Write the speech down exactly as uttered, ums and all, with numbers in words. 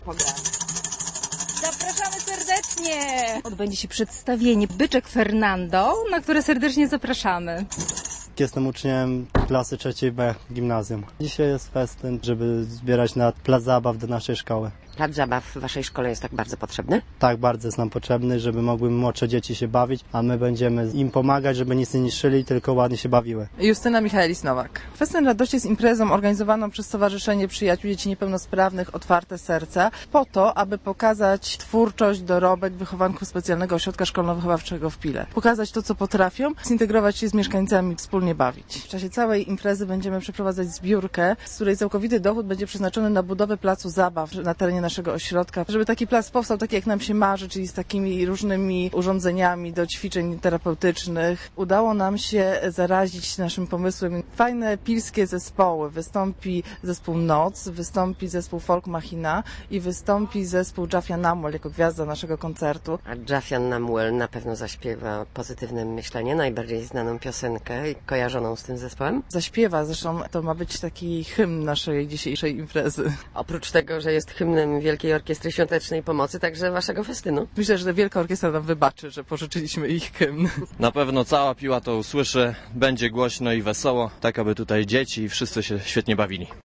Zapraszamy serdecznie! Odbędzie się przedstawienie Byczek Fernando, na które serdecznie zapraszamy. Jestem uczniem klasy trzeciej B gimnazjum. Dzisiaj jest festyn, żeby zbierać na plac zabaw do naszej szkoły. Plac zabaw w waszej szkole jest tak bardzo potrzebny? Tak, bardzo jest nam potrzebny, żeby mogły młodsze dzieci się bawić, a my będziemy im pomagać, żeby nic nie niszczyli, tylko ładnie się bawiły. Justyna Michaelis-Nowak. Festyn Radości jest imprezą organizowaną przez Stowarzyszenie Przyjaciół Dzieci Niepełnosprawnych Otwarte Serca po to, aby pokazać twórczość, dorobek wychowanków specjalnego ośrodka szkolno-wychowawczego w Pile. Pokazać to, co potrafią, zintegrować się z mieszkańcami, wspólnie bawić. W czasie całej imprezy będziemy przeprowadzać zbiórkę, z której całkowity dochód będzie przeznaczony na budowę placu zabaw na terenie naszego ośrodka, żeby taki plac powstał taki, jak nam się marzy, czyli z takimi różnymi urządzeniami do ćwiczeń terapeutycznych. Udało nam się zarazić naszym pomysłem fajne pilskie zespoły. Wystąpi zespół Noc, wystąpi zespół Folk Machina i wystąpi zespół Jafian Namuel jako gwiazda naszego koncertu. A Jafian Namuel na pewno zaśpiewa Pozytywne Myślenie, najbardziej znaną piosenkę kojarzoną z tym zespołem. Zaśpiewa, zresztą to ma być taki hymn naszej dzisiejszej imprezy. Oprócz tego, że jest hymnem Wielkiej Orkiestry Świątecznej Pomocy, także waszego festynu. Myślę, że Wielka Orkiestra nam wybaczy, że pożyczyliśmy ich hymn. Na pewno cała Piła to usłyszy, będzie głośno i wesoło, tak aby tutaj dzieci i wszyscy się świetnie bawili.